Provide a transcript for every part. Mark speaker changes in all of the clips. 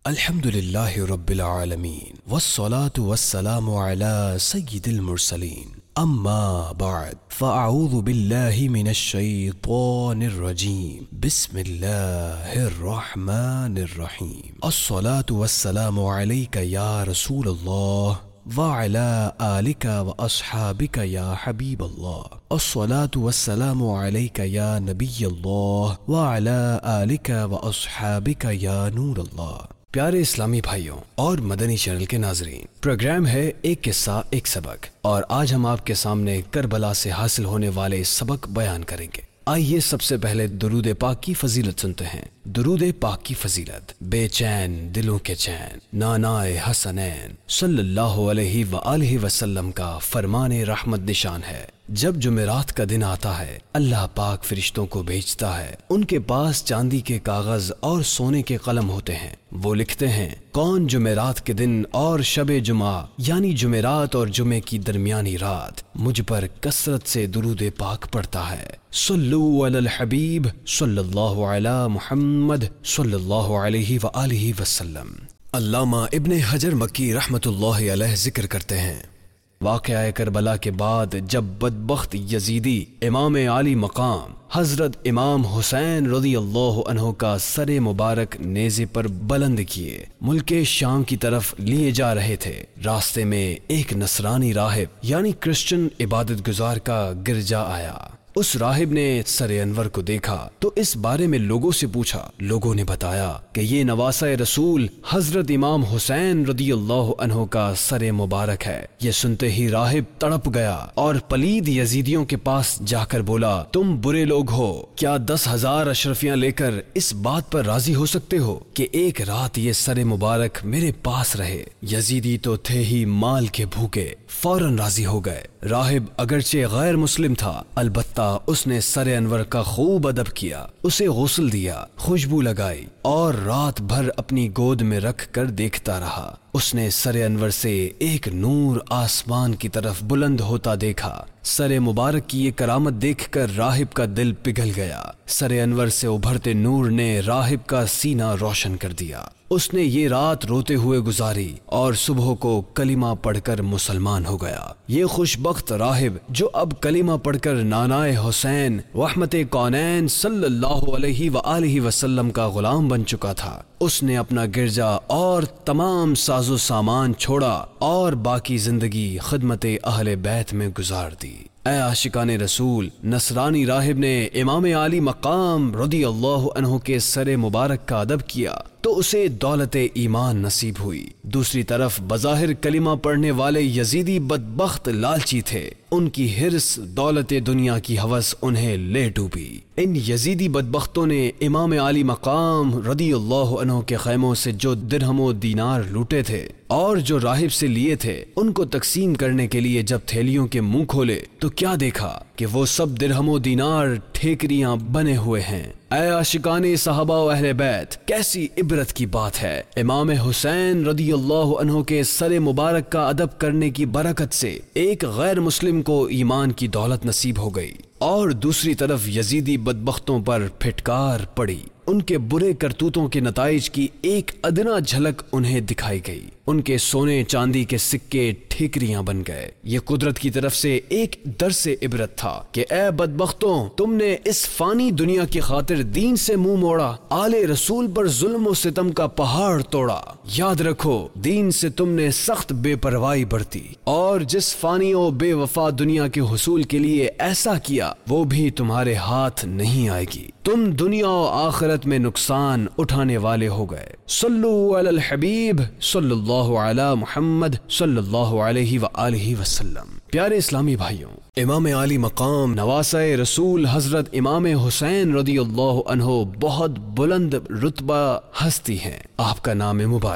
Speaker 1: الحمد للہ رب العالمین والصلاة والسلام علی سید المرسلین اما بعد فاعوذ باللہ من الشیطان الرجیم بسم اللہ الرحمن الرحیم الصلاة والسلام علیک یا رسول اللہ وعلى آلك وأصحابك يا حبيب الله الصلاة والسلام عليك يا نبي الله وعلى آلك وأصحابك يا نور الله۔ پیارے اسلامی بھائیوں اور مدنی چینل کے ناظرین، پروگرام ہے ایک قصہ ایک سبق، اور آج ہم آپ کے سامنے کربلا سے حاصل ہونے والے سبق بیان کریں گے۔ آئیے سب سے پہلے درود پاک کی فضیلت سنتے ہیں۔ درود پاک کی فضیلت: بے چین دلوں کے چین نانائے حسنین صلی اللہ علیہ وآلہ وسلم کا فرمان رحمت نشان ہے۔ جب جمعرات کا دن آتا ہے، اللہ پاک فرشتوں کو بھیجتا ہے۔ ان کے پاس چاندی کے کاغذ اور سونے کے قلم ہوتے ہیں۔ وہ لکھتے ہیں کون جمعرات کے دن اور شب جمعہ یعنی جمعرات اور جمعے کی درمیانی رات مجھ پر کثرت سے درود پاک پڑھتا ہے۔ صلو علی الحبیب صلی اللہ علی محمد صلی اللہ علیہ وآلہ وسلم۔ علامہ ابن حجر مکی رحمت اللہ علیہ ذکر کرتے ہیں، واقعہ کربلا کے بعد جب بدبخت یزیدی امام عالی مقام حضرت امام حسین رضی اللہ عنہ کا سر مبارک نیزے پر بلند کیے ملک شام کی طرف لیے جا رہے تھے، راستے میں ایک نصرانی راہب یعنی کرسچن عبادت گزار کا گرجا آیا۔ اس راہب نے سر انور کو دیکھا تو اس بارے میں لوگوں سے پوچھا۔ لوگوں نے بتایا کہ یہ نواسہ رسول حضرت امام حسین رضی اللہ عنہ کا سر مبارک ہے۔ یہ سنتے ہی راہب تڑپ گیا اور پلید یزیدیوں کے پاس جا کر بولا، تم برے لوگ ہو، کیا 10,000 اشرفیاں لے کر اس بات پر راضی ہو سکتے ہو کہ ایک رات یہ سر مبارک میرے پاس رہے؟ یزیدی تو تھے ہی مال کے بھوکے، فوراً راضی ہو گئے۔ راہب اگرچہ غیر مسلم تھا، البتہ اس نے سر انور کا خوب ادب کیا، اسے غسل دیا، خوشبو لگائی اور رات بھر اپنی گود میں رکھ کر دیکھتا رہا۔ اس نے سر انور سے ایک نور آسمان کی طرف بلند ہوتا دیکھا۔ سر مبارک کی یہ کرامت دیکھ کر راہب کا دل پگھل گیا۔ سر انور سے ابھرتے نور نے راہب کا سینہ روشن کر دیا۔ اس نے یہ رات روتے ہوئے گزاری اور صبح کو کلمہ پڑھ کر مسلمان ہو گیا۔ یہ خوش بخت راہب جو اب کلمہ پڑھ کر نانائے حسین رحمت کونین صلی اللہ علیہ وآلہ وسلم کا غلام بن چکا تھا، اس نے اپنا گرجا اور تمام ساز و سامان چھوڑا اور باقی زندگی خدمت اہل بیت میں گزار دی۔ اے عاشقان رسول، نصرانی راہب نے امام عالی مقام رضی اللہ عنہ کے سر مبارک کا ادب کیا تو اسے دولت ایمان نصیب ہوئی۔ دوسری طرف بظاہر کلمہ پڑھنے والے یزیدی بدبخت لالچی تھے، ان کی حرص دولت دنیا کی ہوس انہیں لے ڈوبی۔ ان یزیدی بدبختوں نے امام عالی مقام رضی اللہ عنہ کے خیموں سے جو درہم و دینار لوٹے تھے اور جو راہب سے لیے تھے، ان کو تقسیم کرنے کے لیے جب تھیلیوں کے منہ کھولے تو کیا دیکھا کہ وہ سب درہم و دینار ٹھیکریاں بنے ہوئے ہیں۔ اے عاشقان صحابہ و اہل بیت، کیسی عبرت کی بات ہے! امام حسین رضی اللہ عنہ کے سر مبارک کا ادب کرنے کی برکت سے ایک غیر مسلم کو ایمان کی دولت نصیب ہو گئی، اور دوسری طرف یزیدی بدبختوں پر پھٹکار پڑی۔ ان کے برے کرتوتوں کے نتائج کی ایک ادنا جھلک انہیں دکھائی گئی۔ ان کے سونے چاندی کے سکے ٹھیکریاں بن گئے۔ یہ قدرت کی طرف سے ایک درس عبرت تھا کہ اے بدبختوں، تم نے اس فانی دنیا کی خاطر دین سے منہ موڑا، آل رسول پر ظلم و ستم کا پہاڑ توڑا۔ یاد رکھو، دین سے تم نے سخت بے پرواہی برتی، اور جس فانی و بے وفا دنیا کے حصول کے لیے ایسا کیا، وہ بھی تمہارے ہاتھ نہیں آئے گی۔ تم دنیا و آخرت میں نقصان اٹھانے والے ہو گئے۔ صلو علی الحبیب صلی اللہ علی محمد صلی اللہ علیہ وآلہ وسلم۔ پیارے اسلامی بھائیوں، امام عالی مقام نواسہ رسول حضرت امام حسین رضی اللہ عنہ بہت بلند رتبہ ہستی ہیں۔ آپ کا نام مبارک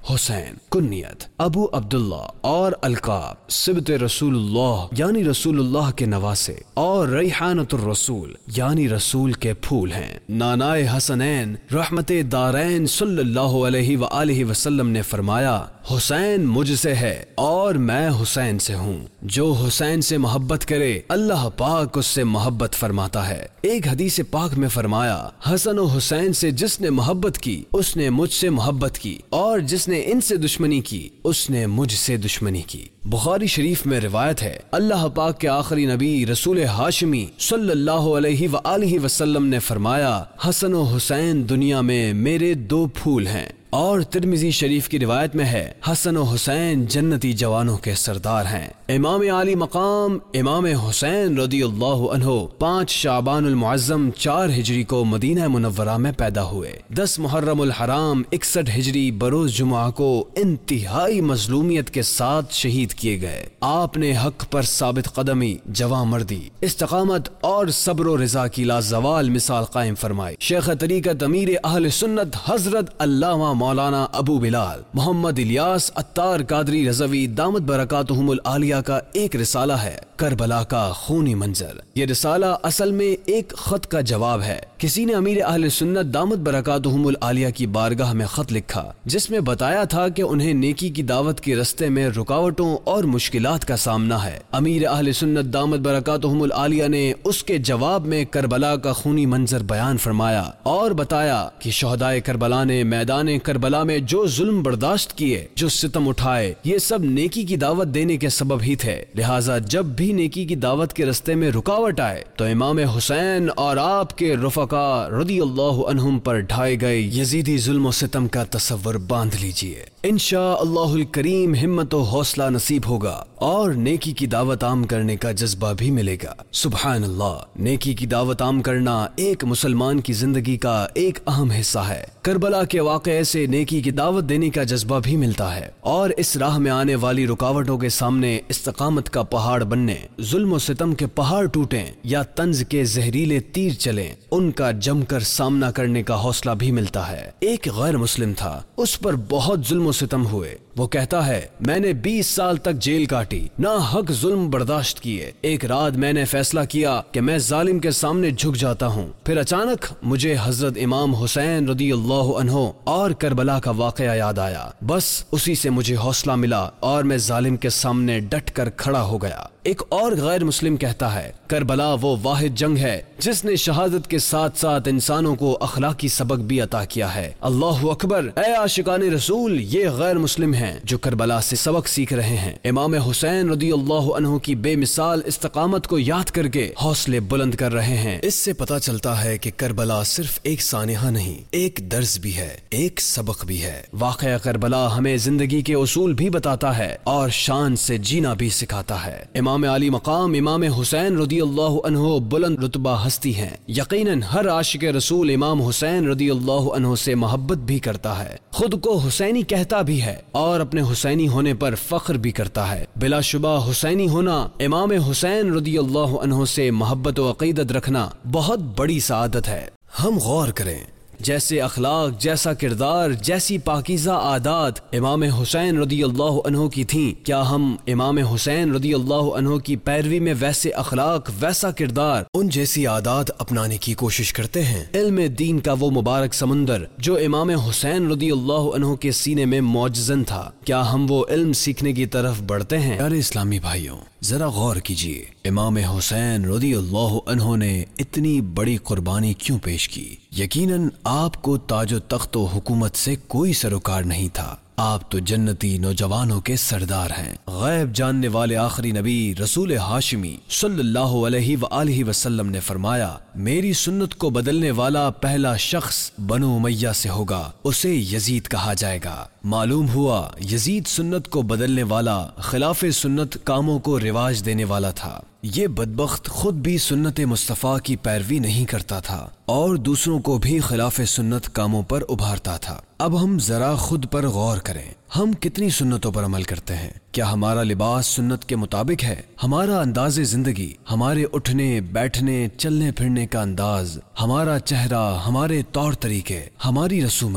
Speaker 1: حسین کنیت ابو عبداللہ اور القاب سبت رسول اللہ یعنی رسول اللہ کے نواسے اور ریحانۃ الرسول یعنی رسول کے پھول ہیں۔ نانائے حسنین رحمت دارین صلی اللہ علیہ وآلہ وسلم نے فرمایا حسین مجھ سے ہے اور میں حسین سے ہوں، جو حسین سے محبت کرے اللہ پاک اس سے محبت فرماتا ہے۔ ایک حدیث پاک میں فرمایا حسن و حسین سے جس نے محبت کی اس نے مجھ سے محبت کی، اور جس نے ان سے دشمنی کی اس نے مجھ سے دشمنی کی۔ بخاری شریف میں روایت ہے اللہ پاک کے آخری نبی رسول ہاشمی صلی اللہ علیہ وآلہ وسلم نے فرمایا حسن و حسین دنیا میں میرے دو پھول ہیں، اور ترمذی شریف کی روایت میں ہے حسن و حسین جنتی جوانوں کے سردار ہیں۔ امام عالی مقام امام حسین رضی اللہ عنہ 5 شعبان المعظم 4 ہجری کو مدینہ منورہ میں پیدا ہوئے۔ 10 محرم الحرام 61 ہجری بروز جمعہ کو انتہائی مظلومیت کے ساتھ شہید کیے گئے۔ آپ نے حق پر ثابت قدمی، جواں مردی، استقامت اور صبر و رضا کی لازوال مثال قائم فرمائی۔ شیخ طریقت امیر اہل سنت حضرت علامہ مولانا ابو بلال محمد الیاس عطار قادری رضوی دامت برکاتہم العالیہ کا ایک رسالہ ہے کربلا کا خونی منظر۔ یہ رسالہ اصل میں ایک خط کا جواب ہے۔ کسی نے امیر اہل سنت دامت برکاتہم العالیہ کی بارگاہ میں خط لکھا جس میں بتایا تھا کہ انہیں نیکی کی دعوت کے رستے میں رکاوٹوں اور مشکلات کا سامنا ہے۔ امیر اہل سنت دامت برکاتہم العالیہ نے اس کے جواب میں کربلا کا خونی منظر بیان فرمایا اور بتایا کہ شہدائے کربلا نے میدان کربلا میں جو ظلم برداشت کیے، جو ستم اٹھائے، یہ سب نیکی کی دعوت دینے کے سبب ہی تھے۔ لہٰذا جب بھی نیکی کی دعوت کے رستے میں رکاوٹ آئے تو امام حسین اور آپ کے رفقا رضی اللہ عنہم پر ڈھائے گئے یزیدی ظلم و ستم کا تصور باندھ لیجئے۔ انشاء اللہ الکریم ہمت و حوصلہ نصیب ہوگا اور نیکی کی دعوت عام کرنے کا جذبہ بھی ملے گا۔ سبحان اللہ، نیکی کی دعوت عام کرنا ایک مسلمان کی زندگی کا ایک اہم حصہ ہے۔ کربلا کے واقعے سے نیکی کی دعوت دینے کا جذبہ بھی ملتا ہے، اور اس راہ میں آنے والی رکاوٹوں کے سامنے استقامت کا پہاڑ بننے، ظلم و ستم کے پہاڑ ٹوٹیں یا طنز کے زہریلے تیر چلیں، ان کا جم کر سامنا کرنے کا حوصلہ بھی ملتا ہے۔ ایک غیر مسلم تھا، اس پر بہت ظلم و ستم ہوئے۔ وہ کہتا ہے میں نے 20 سال تک جیل کاٹی، ناحق ظلم برداشت کیے۔ ایک رات میں نے فیصلہ کیا کہ میں ظالم کے سامنے جھک جاتا ہوں، پھر اچانک مجھے حضرت امام حسین رضی اللہ عنہ اور کربلا کا واقعہ یاد آیا۔ بس اسی سے مجھے حوصلہ ملا اور میں ظالم کے سامنے ڈٹ کر کھڑا ہو گیا۔ ایک اور غیر مسلم کہتا ہے کربلا وہ واحد جنگ ہے جس نے شہادت کے ساتھ ساتھ انسانوں کو اخلاقی سبق بھی عطا کیا ہے۔ اللہ اکبر، اے عاشقان رسول، یہ غیر مسلم ہیں جو کربلا سے سبق سیکھ رہے ہیں۔ امام حسین رضی اللہ عنہ کی بے مثال استقامت کو یاد کر کے حوصلے بلند کر رہے ہیں۔ اس سے پتہ چلتا ہے کہ کربلا صرف ایک سانحہ نہیں، ایک درس بھی ہے، ایک سبق بھی ہے۔ واقعہ کربلا ہمیں زندگی کے اصول بھی بتاتا ہے اور شان سے جینا بھی سکھاتا ہے۔ امام علی مقام امام حسین رضی اللہ عنہ بلند رتبہ ہستی ہیں۔ یقیناً ہر عاشق رسول امام حسین رضی اللہ عنہ سے محبت بھی کرتا ہے، خود کو حسینی کہتا بھی ہے اور اپنے حسینی ہونے پر فخر بھی کرتا ہے۔ بلا شبہ حسینی ہونا، امام حسین رضی اللہ عنہ سے محبت و عقیدت رکھنا بہت بڑی سعادت ہے۔ ہم غور کریں، جیسے اخلاق، جیسا کردار، جیسی پاکیزہ عادات امام حسین رضی اللہ عنہ کی تھیں، کیا ہم امام حسین رضی اللہ عنہ کی پیروی میں ویسے اخلاق، ویسا کردار، ان جیسی عادات اپنانے کی کوشش کرتے ہیں؟ علم دین کا وہ مبارک سمندر جو امام حسین رضی اللہ عنہ کے سینے میں معجزن تھا، کیا ہم وہ علم سیکھنے کی طرف بڑھتے ہیں؟ پیارے اسلامی بھائیوں، ذرا غور کیجیے، امام حسین رضی اللہ عنہ نے اتنی بڑی قربانی کیوں پیش کی؟ یقیناً آپ کو تاج و تخت و حکومت سے کوئی سروکار نہیں تھا، آپ تو جنتی نوجوانوں کے سردار ہیں۔ غیب جاننے والے آخری نبی رسول ہاشمی صلی اللہ علیہ وآلہ وسلم نے فرمایا میری سنت کو بدلنے والا پہلا شخص بنو امیہ سے ہوگا، اسے یزید کہا جائے گا۔ معلوم ہوا یزید سنت کو بدلنے والا، خلاف سنت کاموں کو رواج دینے والا تھا۔ یہ بدبخت خود بھی سنت مصطفیٰ کی پیروی نہیں کرتا تھا اور دوسروں کو بھی خلاف سنت کاموں پر ابھارتا تھا۔ اب ہم ذرا خود پر غور کریں، ہم کتنی سنتوں پر عمل کرتے ہیں؟ کیا ہمارا لباس سنت کے مطابق ہے؟ ہمارا انداز زندگی، ہمارے اٹھنے بیٹھنے چلنے پھرنے کا انداز، ہمارا چہرہ، ہمارے طور طریقے، ہماری رسومات،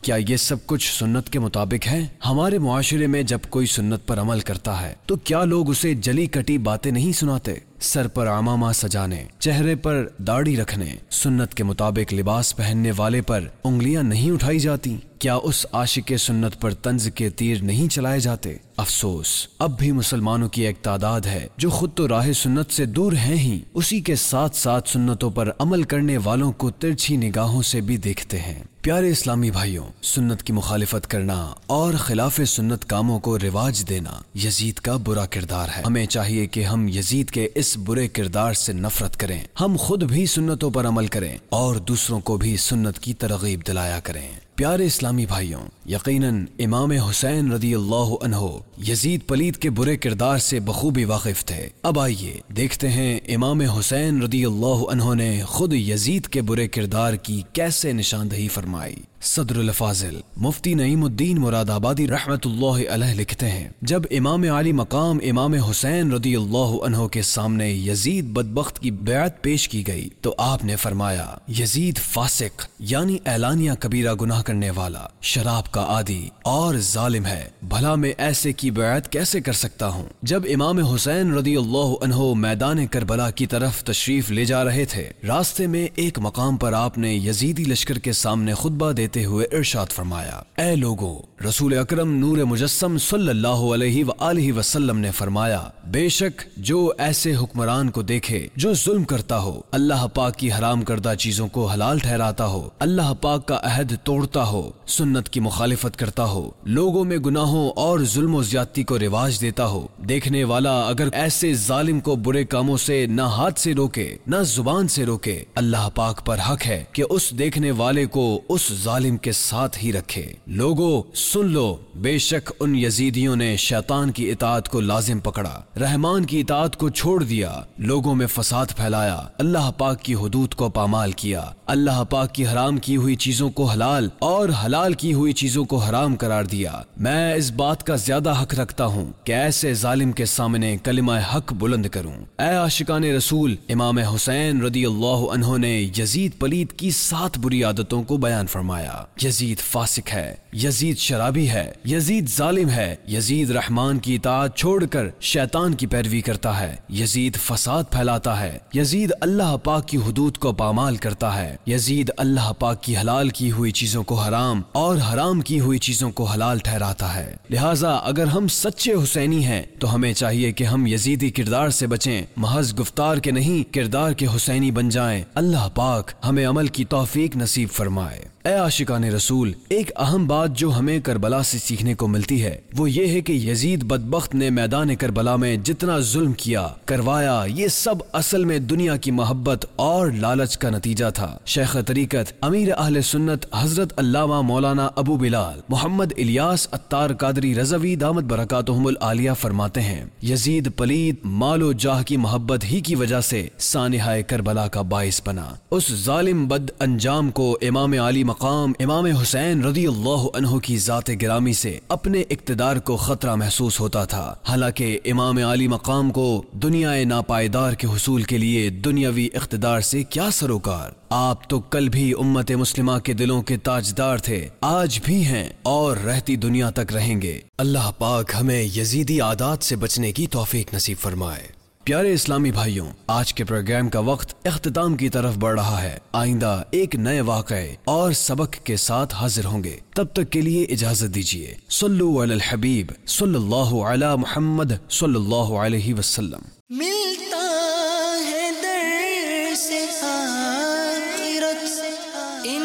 Speaker 1: کیا یہ سب کچھ سنت کے مطابق ہے؟ ہمارے معاشرے میں جب کوئی سنت پر عمل کرتا ہے تو کیا لوگ اسے جلی کٹی باتیں نہیں سناتے؟ سر پر عمامہ سجانے، چہرے پر داڑھی رکھنے، سنت کے مطابق لباس پہننے والے پر انگلیاں نہیں اٹھائی جاتی؟ کیا اس عاشق سنت پر طنز کے تیر نہیں چلائے جاتے؟ افسوس، اب بھی مسلمانوں کی ایک تعداد ہے جو خود تو راہ سنت سے دور ہیں ہی، اسی کے ساتھ ساتھ سنتوں پر عمل کرنے والوں کو ترچھی نگاہوں سے بھی دیکھتے ہیں۔ پیارے اسلامی بھائیوں، سنت کی مخالفت کرنا اور خلاف سنت کاموں کو رواج دینا یزید کا برا کردار ہے۔ ہمیں چاہیے کہ ہم یزید کے اس برے کردار سے نفرت کریں، ہم خود بھی سنتوں پر عمل کریں اور دوسروں کو بھی سنت کی ترغیب دلایا کریں۔ پیارے اسلامی بھائیوں، یقیناً امام حسین رضی اللہ عنہ یزید پلید کے برے کردار سے بخوبی واقف تھے۔ اب آئیے دیکھتے ہیں امام حسین رضی اللہ عنہ نے خود یزید کے برے کردار کی کیسے نشاندہی فرمائی۔ صدر الفاضل مفتی نعیم الدین مراد آبادی رحمت اللہ علیہ لکھتے ہیں، جب امام علی مقام امام حسین رضی اللہ عنہ کے سامنے یزید بدبخت کی بیعت پیش کی گئی تو آپ نے فرمایا، یزید فاسق یعنی اعلانیہ کبیرہ گناہ کرنے والا، شراب کا عادی اور ظالم ہے، بھلا میں ایسے کی بیعت کیسے کر سکتا ہوں؟ جب امام حسین رضی اللہ عنہ میدان کربلا کی طرف تشریف لے جا رہے تھے، راستے میں ایک مقام پر آپ نے یزیدی لشکر کے سامنے خطبہ دیتے ہوئے ارشاد فرمایا، اے لوگو، رسول اکرم نور مجسم صلی اللہ علیہ وآلہ وسلم نے فرمایا، بے شک جو ایسے حکمران کو دیکھے جو ظلم کرتا ہو، اللہ پاک کی حرام کردہ چیزوں کو حلال ٹھہراتا ہو، اللہ پاک کا عہد توڑتا ہو، سنت کی مخالفت کرتا ہو، لوگوں میں گناہوں اور ظلم و زیادتی کو رواج دیتا ہو، دیکھنے والا اگر ایسے ظالم کو برے کاموں سے نہ ہاتھ سے روکے نہ زبان سے روکے، اللہ پاک پر حق ہے کہ اس دیکھنے والے کو اس ظالم کے ساتھ ہی رکھے۔ لوگو سن لو، بے شک ان یزیدیوں نے شیطان کی اطاعت کو لازم پکڑا، رحمان کی اطاعت کو چھوڑ دیا، لوگوں میں فساد پھیلایا، اللہ پاک کی حدود کو پامال کیا، اللہ پاک کی حرام کی ہوئی چیزوں کو حلال اور حلال کی ہوئی چیزوں کو حرام قرار دیا۔ میں اس بات کا زیادہ حق رکھتا ہوں کہ ایسے ظالم کے سامنے کلمہ حق بلند کروں۔ اے عاشقان رسول، امام حسین رضی اللہ عنہ نے یزید پلید کی 7 بری عادتوں کو بیان فرمایا۔ یزید فاسق ہے، یزید شرابی ہے، یزید ظالم ہے، یزید رحمان کی اطاعت چھوڑ کر شیطان کی پیروی کرتا ہے، یزید فساد پھیلاتا ہے، یزید اللہ پاک کی حدود کو پامال کرتا ہے، یزید اللہ پاک کی حلال کی ہوئی چیزوں کو حرام اور حرام کی ہوئی چیزوں کو حلال ٹھہراتا ہے۔ لہٰذا اگر ہم سچے حسینی ہیں تو ہمیں چاہیے کہ ہم یزیدی کردار سے بچیں، محض گفتار کے نہیں کردار کے حسینی بن جائیں۔ اللہ پاک ہمیں عمل کی توفیق نصیب فرمائے۔ اے عاشقان رسول، ایک اہم بات جو ہمیں کربلا سے سیکھنے کو ملتی ہے وہ یہ ہے کہ یزید بدبخت نے میدان کربلا میں جتنا ظلم کیا کروایا، یہ سب اصل میں دنیا کی محبت اور لالچ کا نتیجہ تھا۔ شیخ طریقت امیر اہل سنت حضرت علامہ مولانا ابو بلال محمد الیاس عطار قادری رضوی دامت برکاتہم العالیہ فرماتے ہیں، یزید پلید مال و جاہ کی محبت ہی کی وجہ سے سانحہ کربلا کا باعث بنا۔ اس ظالم بد انجام کو امام علی مقام امام حسین رضی اللہ عنہ کی ذات گرامی سے اپنے اقتدار کو خطرہ محسوس ہوتا تھا، حالانکہ امام علی مقام کو دنیا ناپائیدار کے حصول کے لیے دنیاوی اقتدار سے کیا سروکار۔ آپ تو کل بھی امت مسلمہ کے دلوں کے تاجدار تھے، آج بھی ہیں اور رہتی دنیا تک رہیں گے۔ اللہ پاک ہمیں یزیدی عادات سے بچنے کی توفیق نصیب فرمائے۔ پیارے اسلامی بھائیوں، آج کے پروگرام کا وقت اختتام کی طرف بڑھ رہا ہے۔ آئندہ ایک نئے واقعے اور سبق کے ساتھ حاضر ہوں گے، تب تک کے لیے اجازت دیجیے۔ صلو علی الحبیب صلی اللہ علی محمد صلی اللہ علیہ وسلم۔
Speaker 2: ملتا ہے در سے آخرت ان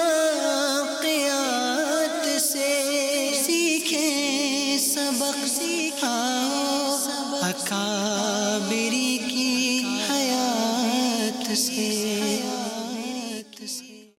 Speaker 2: واقعات سے، سیکھیں سبق سکھاؤ اکابری کی حیات سے۔